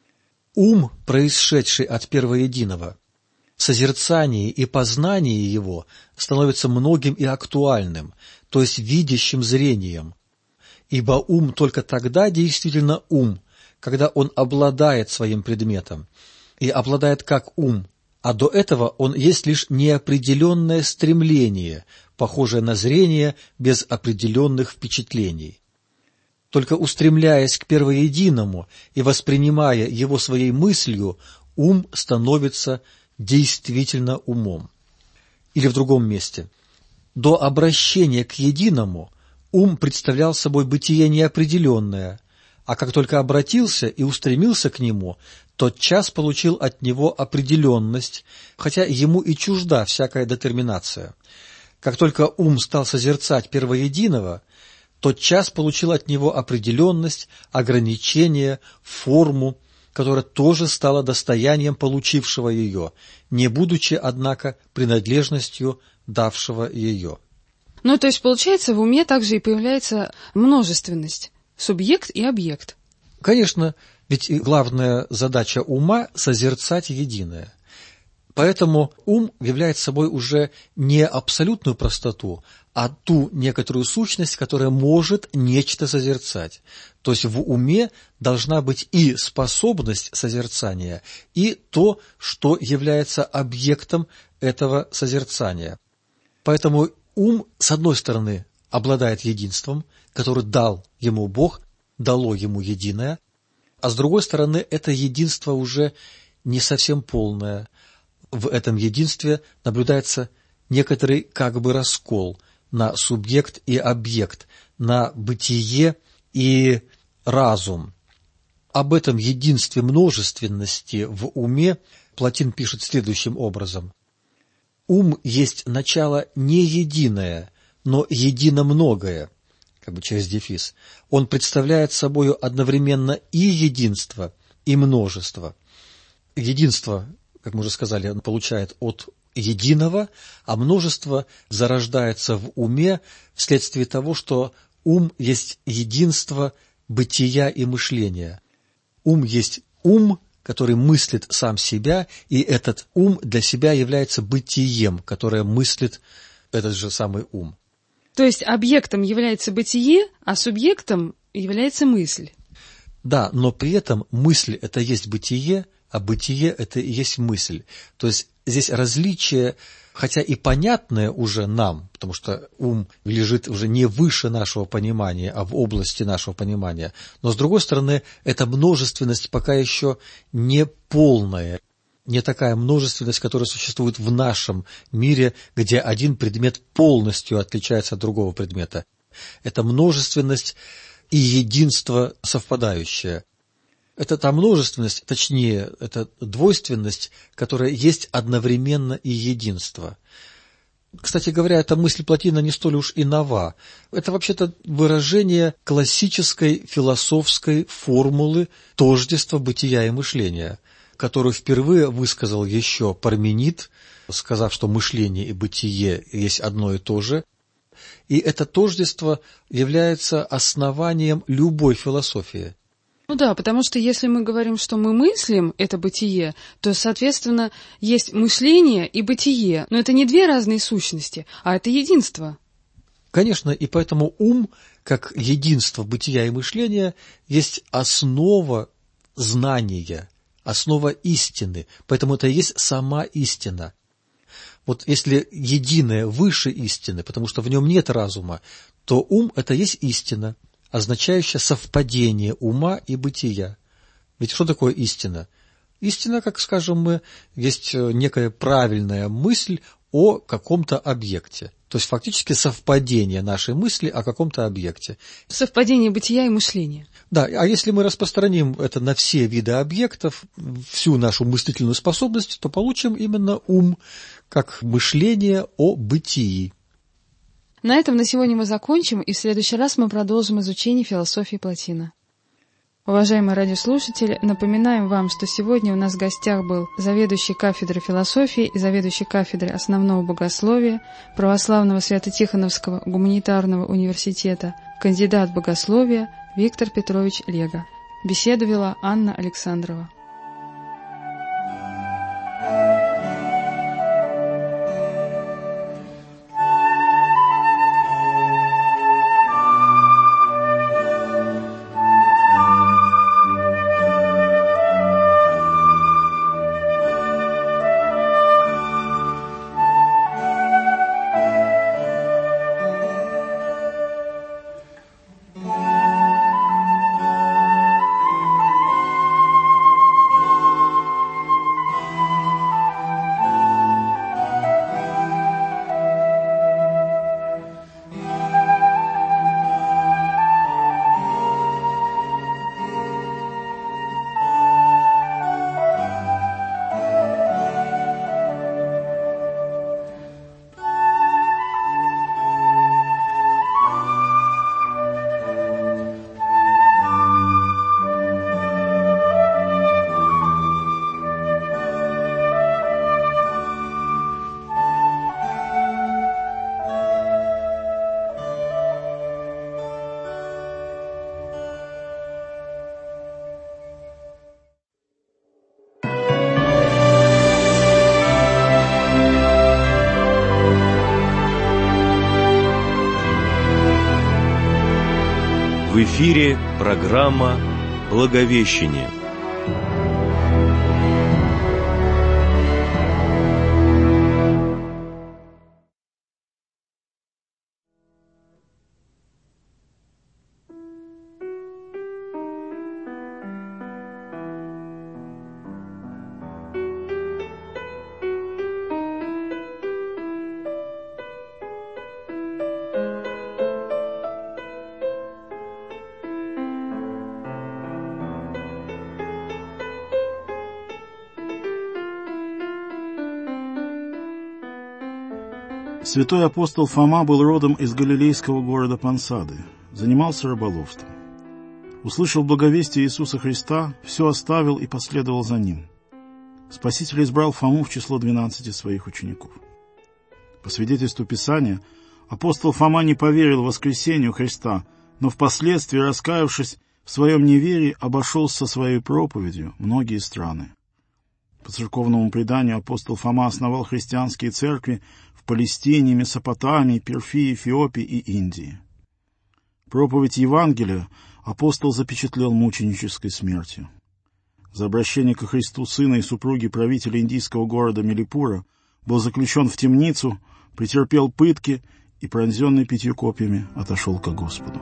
Ум, происшедший от первоединого, в созерцании и познании его становится многим и актуальным, то есть видящим зрением. Ибо ум только тогда действительно ум, когда он обладает своим предметом, и обладает как ум, а до этого он есть лишь неопределенное стремление, похожее на зрение без определенных впечатлений. Только устремляясь к первоединому и воспринимая его своей мыслью, ум становится действительно умом. Или в другом месте. До обращения к единому ум представлял собой бытие неопределенное, а как только обратился и устремился к нему, тотчас получил от него определенность, хотя ему и чужда всякая детерминация. Как только ум стал созерцать первоединого, тотчас получил от него определенность, ограничение, форму, которая тоже стала достоянием получившего ее, не будучи, однако, принадлежностью давшего ее. Ну, то есть, получается, в уме также и появляется множественность, субъект и объект. Конечно, ведь и главная задача ума – созерцать единое. Поэтому ум является собой уже не абсолютную простоту, а ту некоторую сущность, которая может нечто созерцать. То есть в уме должна быть и способность созерцания, и то, что является объектом этого созерцания. Поэтому ум, с одной стороны, обладает единством, которое дал ему Бог, дало ему единое, а с другой стороны, это единство уже не совсем полное. В этом единстве наблюдается некоторый как бы раскол на субъект и объект, на бытие и разум. Об этом единстве множественности в уме Платин пишет следующим образом. Ум есть начало не единое, но едино-многое, как бы через дефис. Он представляет собою одновременно и единство, и множество. Единство, как мы уже сказали, он получает от единого, а множество зарождается в уме вследствие того, что ум есть единство бытия и мышления. Ум есть ум, который мыслит сам себя, и этот ум для себя является бытием, которое мыслит этот же самый ум. То есть объектом является бытие, а субъектом является мысль. Да, но при этом мысль – это есть бытие, а бытие – это и есть мысль. То есть здесь различие, хотя и понятное уже нам, потому что ум лежит уже не выше нашего понимания, а в области нашего понимания, но, с другой стороны, эта множественность пока еще не полная, не такая множественность, которая существует в нашем мире, где один предмет полностью отличается от другого предмета. Это множественность и единство совпадающее. Это та множественность, точнее, это двойственность, которая есть одновременно и единство. Кстати говоря, эта мысль Платина не столь уж и нова. Это вообще-то выражение классической философской формулы тождества бытия и мышления, которую впервые высказал еще Парменид, сказав, что мышление и бытие есть одно и то же. И это тождество является основанием любой философии. Ну да, потому что если мы говорим, что мы мыслим, это бытие, то, соответственно, есть мышление и бытие. Но это не две разные сущности, а это единство. Конечно, и поэтому ум, как единство бытия и мышления есть основа знания, основа истины, поэтому это и есть сама истина. Вот если единое выше истины, потому что в нем нет разума, то ум – это есть истина, означающая совпадение ума и бытия. Ведь что такое истина? Истина, как скажем мы, есть некая правильная мысль о каком-то объекте. То есть фактически совпадение нашей мысли о каком-то объекте. Совпадение бытия и мышления. Да, а если мы распространим это на все виды объектов, всю нашу мыслительную способность, то получим именно ум, как мышление о бытии. На этом на сегодня мы закончим, и в следующий раз мы продолжим изучение философии Плотина. Уважаемые радиослушатели, напоминаем вам, что сегодня у нас в гостях был заведующий кафедрой философии и заведующий кафедрой основного богословия Православного Свято-Тихоновского гуманитарного университета, кандидат богословия Виктор Петрович Лега. Беседу вела Анна Александрова. В эфире программа «Благовещение». Святой апостол Фома был родом из галилейского города Пансады, занимался рыболовством. Услышав благовестие Иисуса Христа, все оставил и последовал за Ним. Спаситель избрал Фому в число двенадцати своих учеников. По свидетельству Писания, апостол Фома не поверил воскресению Христа, но впоследствии, раскаявшись в своем неверии, обошел со своей проповедью многие страны. По церковному преданию апостол Фома основал христианские церкви в Палестине, Месопотамии, Перфии, Эфиопии и Индии. Проповедь Евангелия апостол запечатлел мученической смертью. За обращение ко Христу сына и супруги правителя индийского города Милипура был заключен в темницу, претерпел пытки и, пронзенный пятью копьями, отошел ко Господу.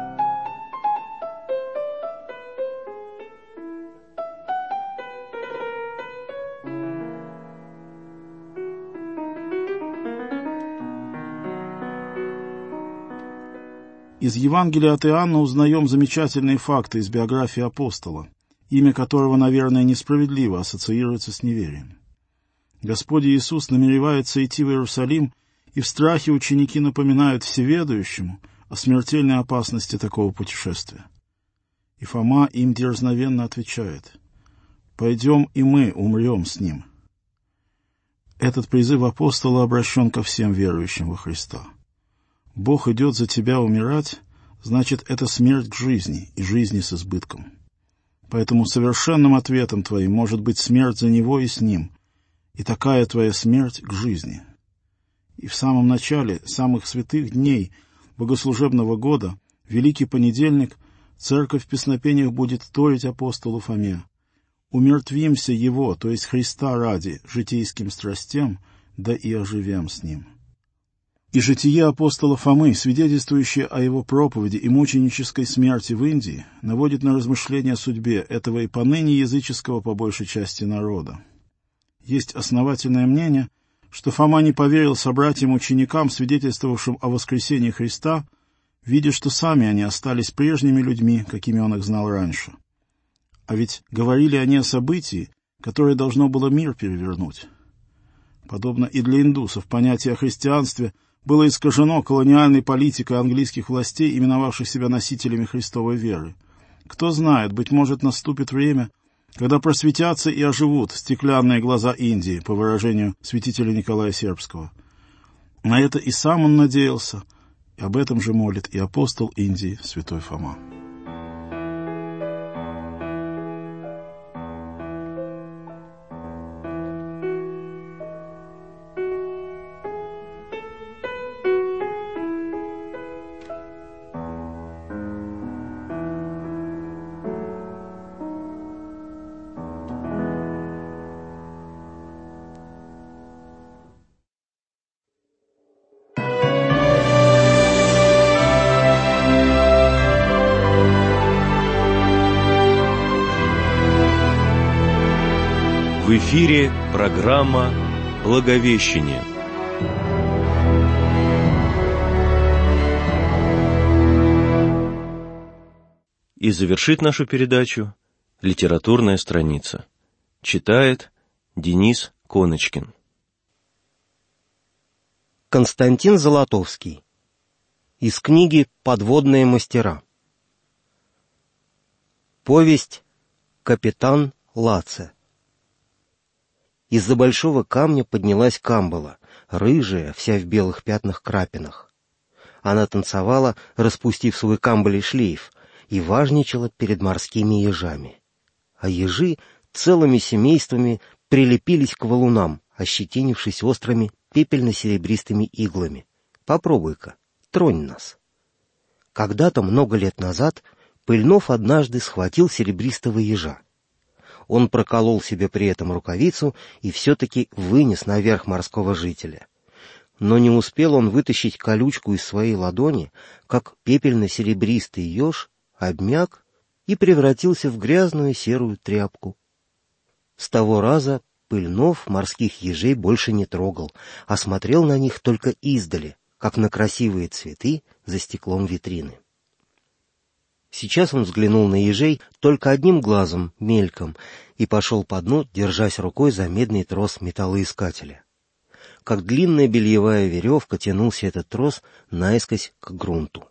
Из Евангелия от Иоанна узнаем замечательные факты из биографии апостола, имя которого, наверное, несправедливо ассоциируется с неверием. Господь Иисус намеревается идти в Иерусалим, и в страхе ученики напоминают всеведающему о смертельной опасности такого путешествия. И Фома им дерзновенно отвечает: «Пойдем, и мы умрем с ним». Этот призыв апостола обращен ко всем верующим во Христа. Бог идет за тебя умирать, значит, это смерть к жизни, и жизни с избытком. Поэтому совершенным ответом твоим может быть смерть за Него и с Ним, и такая твоя смерть к жизни. И в самом начале самых святых дней богослужебного года в Великий понедельник церковь в песнопениях будет вторить апостолу Фоме. «Умертвимся Его, то есть Христа ради, житейским страстям, да и оживем с Ним». И житие апостола Фомы, свидетельствующее о его проповеди и мученической смерти в Индии, наводит на размышления о судьбе этого и поныне языческого по большей части народа. Есть основательное мнение, что Фома не поверил собратьям-ученикам, свидетельствовавшим о воскресении Христа, видя, что сами они остались прежними людьми, какими он их знал раньше. А ведь говорили они о событии, которое должно было мир перевернуть. Подобно и для индусов, понятие о христианстве было искажено колониальной политикой английских властей, именовавших себя носителями Христовой веры. Кто знает, быть может, наступит время, когда просветятся и оживут стеклянные глаза Индии, по выражению святителя Николая Сербского. На это и сам он надеялся, и об этом же молит и апостол Индии святой Фома. В эфире программа «Благовещение». И завершит нашу передачу литературная страница. Читает Денис Коночкин. Константин Золотовский. Из книги «Подводные мастера». Повесть «Капитан Лаце». Из-за большого камня поднялась Камбала, рыжая, вся в белых пятнах-крапинах. Она танцевала, распустив свой камбалей шлейф, и важничала перед морскими ежами. А ежи целыми семействами прилепились к валунам, ощетинившись острыми пепельно-серебристыми иглами. Попробуй-ка, тронь нас. Когда-то, много лет назад, Пыльнов однажды схватил серебристого ежа. Он проколол себе при этом рукавицу и все-таки вынес наверх морского жителя. Но не успел он вытащить колючку из своей ладони, как пепельно-серебристый еж обмяк и превратился в грязную серую тряпку. С того раза Пыльнов морских ежей больше не трогал, а смотрел на них только издали, как на красивые цветы за стеклом витрины. Сейчас он взглянул на ежей только одним глазом, мельком, и пошел по дну, держась рукой за медный трос металлоискателя. Как длинная бельевая веревка тянулся этот трос наискось к грунту.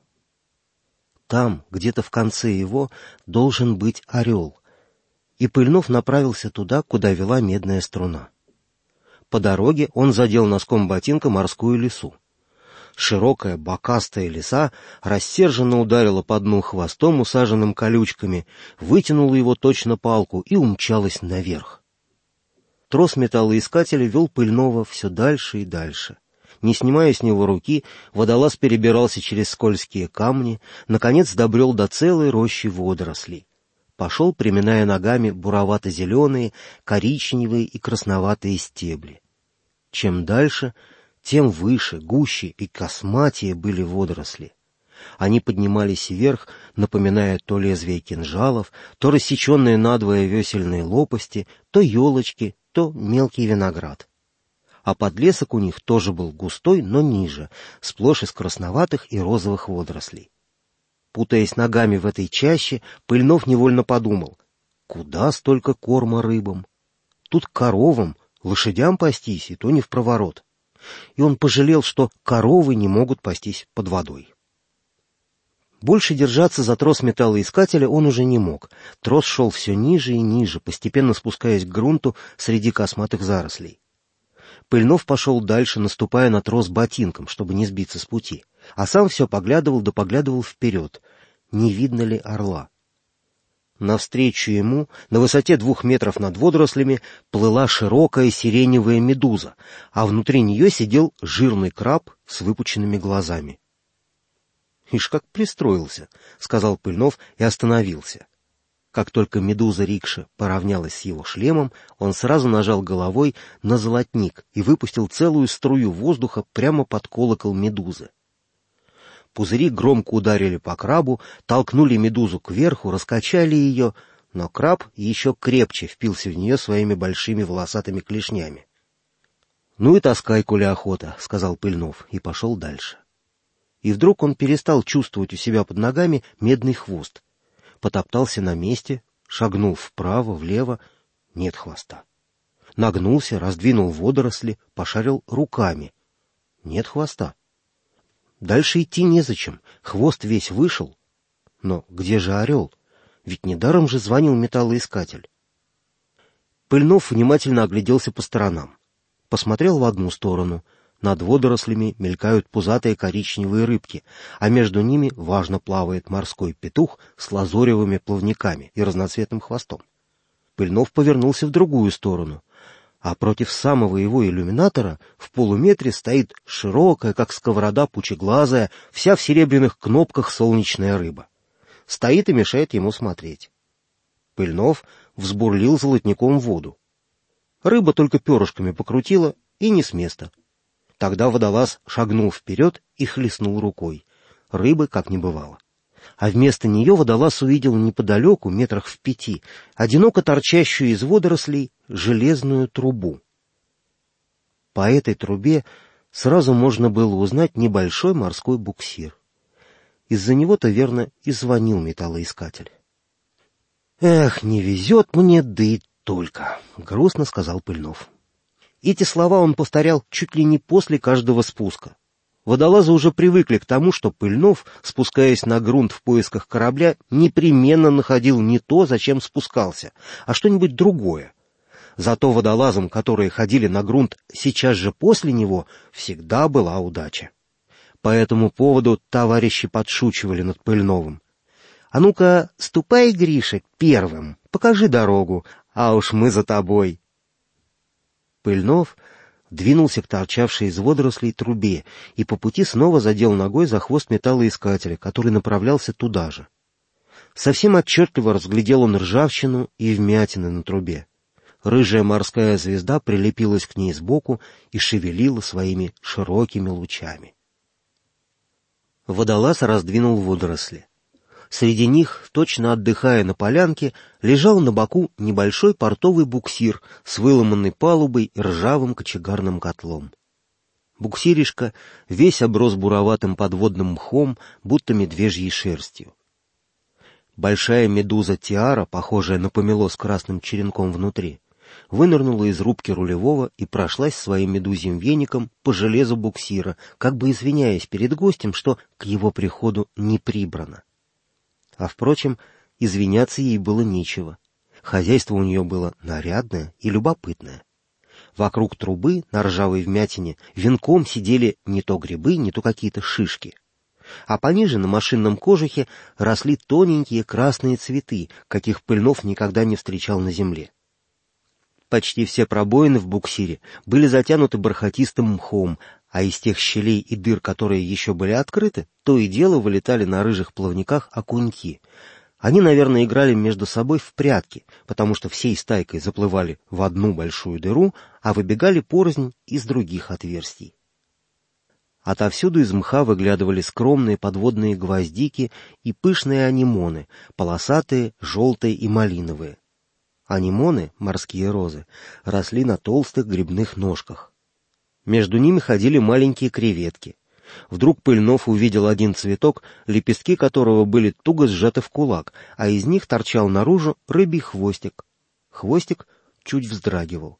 Там, где-то в конце его, должен быть орел, и Пыльнов направился туда, куда вела медная струна. По дороге он задел носком ботинка морскую лису. Широкая бокастая лиса рассерженно ударила по дну хвостом, усаженным колючками, вытянула его точно палку и умчалась наверх. Трос металлоискателя вел Пыльнова все дальше и дальше. Не снимая с него руки, водолаз перебирался через скользкие камни, наконец добрел до целой рощи водорослей. Пошел, приминая ногами буровато-зеленые, коричневые и красноватые стебли. Чем дальше, тем выше, гуще и косматее были водоросли. Они поднимались вверх, напоминая то лезвие кинжалов, то рассеченные надвое весельные лопасти, то елочки, то мелкий виноград. А подлесок у них тоже был густой, но ниже, сплошь из красноватых и розовых водорослей. Путаясь ногами в этой чаще, Пыльнов невольно подумал: куда столько корма рыбам? Тут коровам, лошадям пастись, и то не впроворот. И он пожалел, что коровы не могут пастись под водой. Больше держаться за трос металлоискателя он уже не мог. Трос шел все ниже и ниже, постепенно спускаясь к грунту среди косматых зарослей. Пыльнов пошел дальше, наступая на трос ботинком, чтобы не сбиться с пути, а сам все поглядывал да поглядывал вперед, не видно ли орла. Навстречу ему, на высоте двух метров над водорослями, плыла широкая сиреневая медуза, а внутри нее сидел жирный краб с выпученными глазами. «Ишь, как пристроился», — сказал Пыльнов и остановился. Как только медуза рикши поравнялась с его шлемом, он сразу нажал головой на золотник и выпустил целую струю воздуха прямо под колокол медузы. Пузыри громко ударили по крабу, толкнули медузу кверху, раскачали ее, но краб еще крепче впился в нее своими большими волосатыми клешнями. «Ну и таскай, коли охота», — сказал Пыльнов и пошел дальше. И вдруг он перестал чувствовать у себя под ногами медный хвост. Потоптался на месте, шагнул вправо, влево — нет хвоста. Нагнулся, раздвинул водоросли, пошарил руками — нет хвоста. Дальше идти незачем, хвост весь вышел. Но где же орел? Ведь недаром же звонил металлоискатель. Пыльнов внимательно огляделся по сторонам. Посмотрел в одну сторону. Над водорослями мелькают пузатые коричневые рыбки, а между ними важно плавает морской петух с лазоревыми плавниками и разноцветным хвостом. Пыльнов повернулся в другую сторону, а против самого его иллюминатора в полуметре стоит широкая, как сковорода, пучеглазая, вся в серебряных кнопках солнечная рыба. Стоит и мешает ему смотреть. Пыльнов взбурлил золотником воду. Рыба только перышками покрутила и не с места. Тогда водолаз шагнул вперед и хлестнул рукой. Рыбы как не бывало. А вместо нее водолаз увидел неподалеку, метрах в пяти, одиноко торчащую из водорослей железную трубу. По этой трубе сразу можно было узнать небольшой морской буксир. Из-за него-то, верно, и звонил металлоискатель. «Эх, не везет мне, да и только», — грустно сказал Пыльнов. Эти слова он повторял чуть ли не после каждого спуска. Водолазы уже привыкли к тому, что Пыльнов, спускаясь на грунт в поисках корабля, непременно находил не то, зачем спускался, а что-нибудь другое. Зато водолазам, которые ходили на грунт сейчас же после него, всегда была удача. По этому поводу товарищи подшучивали над Пыльновым. «А ну-ка, ступай, Гриша, первым, покажи дорогу, а уж мы за тобой». Пыльнов двинулся к торчавшей из водорослей трубе и по пути снова задел ногой за хвост металлоискателя, который направлялся туда же. Совсем отчетливо разглядел он ржавчину и вмятины на трубе. Рыжая морская звезда прилепилась к ней сбоку и шевелила своими широкими лучами. Водолаз раздвинул водоросли. Среди них, точно отдыхая на полянке, лежал на боку небольшой портовый буксир с выломанной палубой и ржавым кочегарным котлом. Буксиришка весь оброс буроватым подводным мхом, будто медвежьей шерстью. Большая медуза Тиара, похожая на помело с красным черенком внутри, вынырнула из рубки рулевого и прошлась своим медузьим веником по железу буксира, как бы извиняясь перед гостем, что к его приходу не прибрано. А, впрочем, извиняться ей было нечего. Хозяйство у нее было нарядное и любопытное. Вокруг трубы, на ржавой вмятине, венком сидели не то грибы, не то какие-то шишки. А пониже, на машинном кожухе, росли тоненькие красные цветы, каких Пыльнов никогда не встречал на земле. Почти все пробоины в буксире были затянуты бархатистым мхом, а из тех щелей и дыр, которые еще были открыты, то и дело вылетали на рыжих плавниках окуньки. Они, наверное, играли между собой в прятки, потому что всей стайкой заплывали в одну большую дыру, а выбегали порознь из других отверстий. Отовсюду из мха выглядывали скромные подводные гвоздики и пышные анемоны, полосатые, желтые и малиновые. Анемоны, морские розы, росли на толстых грибных ножках. Между ними ходили маленькие креветки. Вдруг Пыльнов увидел один цветок, лепестки которого были туго сжаты в кулак, а из них торчал наружу рыбий хвостик. Хвостик чуть вздрагивал.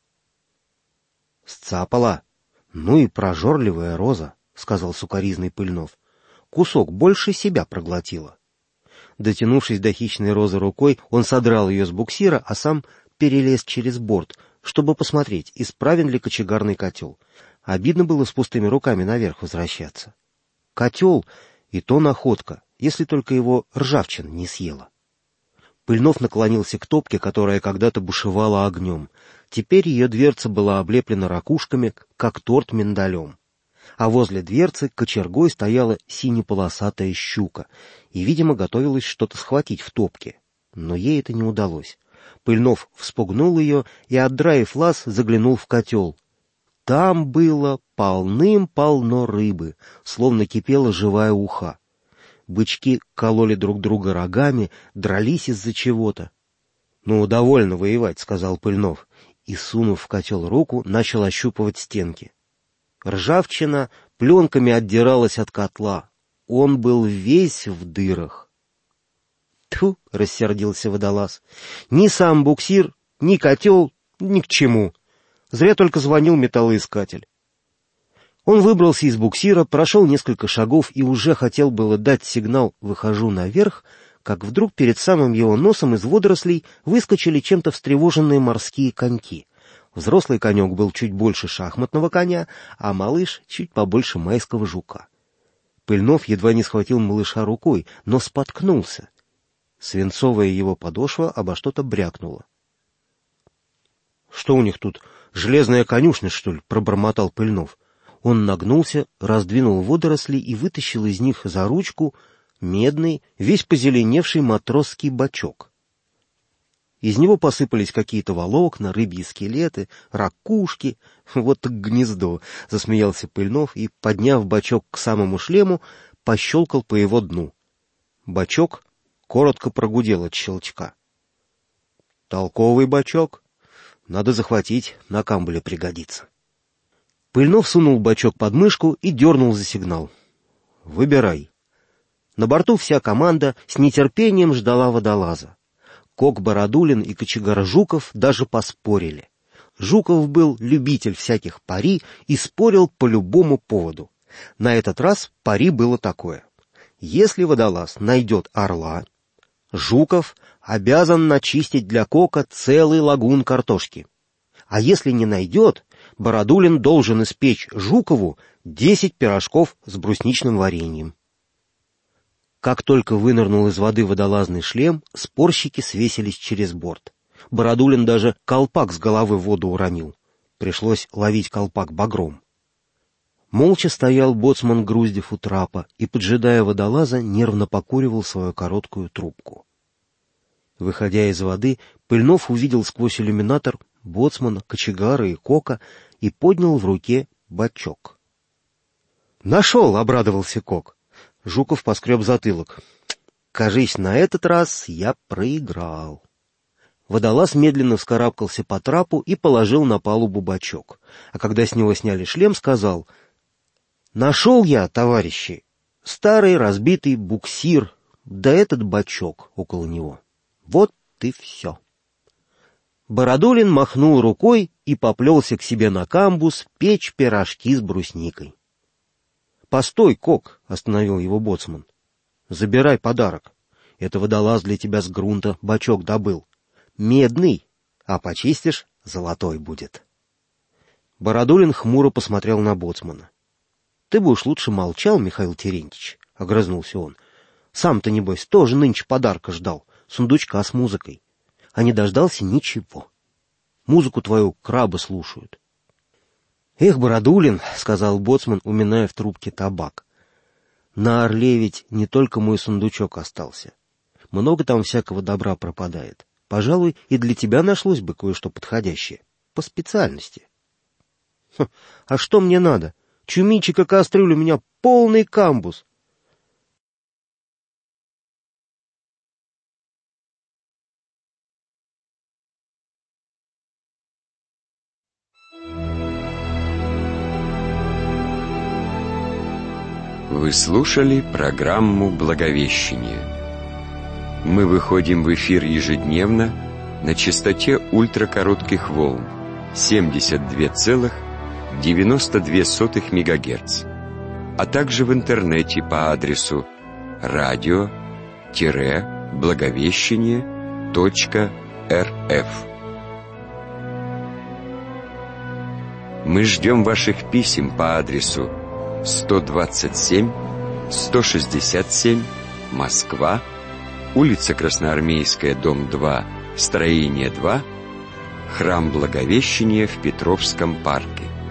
— Сцапала! Ну и прожорливая роза, — сказал сукоризный Пыльнов. — Кусок больше себя проглотила. Дотянувшись до хищной розы рукой, он содрал ее с буксира, а сам перелез через борт, чтобы посмотреть, исправен ли кочегарный котел. Обидно было с пустыми руками наверх возвращаться. Котел и то находка, если только его ржавчина не съела. Пыльнов наклонился к топке, которая когда-то бушевала огнем. Теперь ее дверца была облеплена ракушками, как торт миндалем. а возле дверцы кочергой стояла синеполосатая щука и, видимо, готовилась что-то схватить в топке. Но ей это не удалось. Пыльнов вспугнул ее и, отдраив лаз, заглянул в котел. Там было полным-полно рыбы, словно кипела живая уха. Бычки кололи друг друга рогами, дрались из-за чего-то. — Ну, довольно воевать, — сказал Пыльнов, и, сунув в котел руку, начал ощупывать стенки. Ржавчина пленками отдиралась от котла. Он был весь в дырах. — Тьфу! — рассердился водолаз. — Ни сам буксир, ни котел, ни к чему. Зря только звонил металлоискатель. Он выбрался из буксира, прошел несколько шагов и уже хотел было дать сигнал «выхожу наверх», как вдруг перед самым его носом из водорослей выскочили чем-то встревоженные морские коньки. Взрослый конек был чуть больше шахматного коня, а малыш чуть побольше майского жука. Пыльнов едва не схватил малыша рукой, но споткнулся. Свинцовая его подошва обо что-то брякнула. — Что у них тут, железная конюшня, что ли? — пробормотал Пыльнов. Он нагнулся, раздвинул водоросли и вытащил из них за ручку медный, весь позеленевший матросский бачок. Из него посыпались какие-то волокна, рыбьи скелеты, ракушки. Вот так гнездо, — засмеялся Пыльнов и, подняв бачок к самому шлему, пощелкал по его дну. Бачок коротко прогудел от щелчка. — Толковый бачок. Надо захватить, на камбуле пригодится. Пыльнов сунул бачок под мышку и дернул за сигнал. — Выбирай. На борту вся команда с нетерпением ждала водолаза. Кок Бородулин и кочегар Жуков даже поспорили. Жуков был любитель всяких пари и спорил по любому поводу. На этот раз пари было такое. Если водолаз найдет орла, Жуков обязан начистить для Кока целый лагун картошки. А если не найдет, Бородулин должен испечь Жукову десять пирожков с брусничным вареньем. Как только вынырнул из воды водолазный шлем, спорщики свесились через борт. Бородулин даже колпак с головы в воду уронил. Пришлось ловить колпак багром. Молча стоял боцман Груздев у трапа и, поджидая водолаза, нервно покуривал свою короткую трубку. Выходя из воды, Пыльнов увидел сквозь иллюминатор боцмана, кочегара и Кока и поднял в руке бачок. «Нашел!» — обрадовался Кок. Жуков поскреб затылок. «Кажись, на этот раз я проиграл». Водолаз медленно вскарабкался по трапу и положил на палубу бачок. А когда с него сняли шлем, сказал: «Нашел я, товарищи, старый разбитый буксир, да этот бачок около него. Вот и все». Бородулин махнул рукой и поплелся к себе на камбуз печь пирожки с брусникой. — Постой, Кок, — остановил его боцман. — Забирай подарок. Это водолаз для тебя с грунта бачок добыл. Медный, а почистишь — золотой будет. Бородулин хмуро посмотрел на боцмана. — Ты бы уж лучше молчал, Михаил Терентьевич, — огрызнулся он. — Сам-то, небось, тоже нынче подарка ждал, сундучка с музыкой. А не дождался ничего. Музыку твою крабы слушают. — Эх, Бородулин, — сказал боцман, уминая в трубке табак, — на Орле ведь не только мой сундучок остался. Много там всякого добра пропадает. Пожалуй, и для тебя нашлось бы кое-что подходящее. По специальности. Хм, а что мне надо? Чумичек и кастрюль у меня полный камбуз. Вы слушали программу «Благовещение». Мы выходим в эфир ежедневно на частоте ультракоротких волн семьдесят два целых девяносто две сотых мегагерц, а также в интернете по адресу радио благовещение точка эр эф. Мы ждем ваших писем по адресу сто двадцать семь сто шестьдесят семь, Москва, улица Красноармейская, дом два, строение два, храм Благовещения в Петровском парке.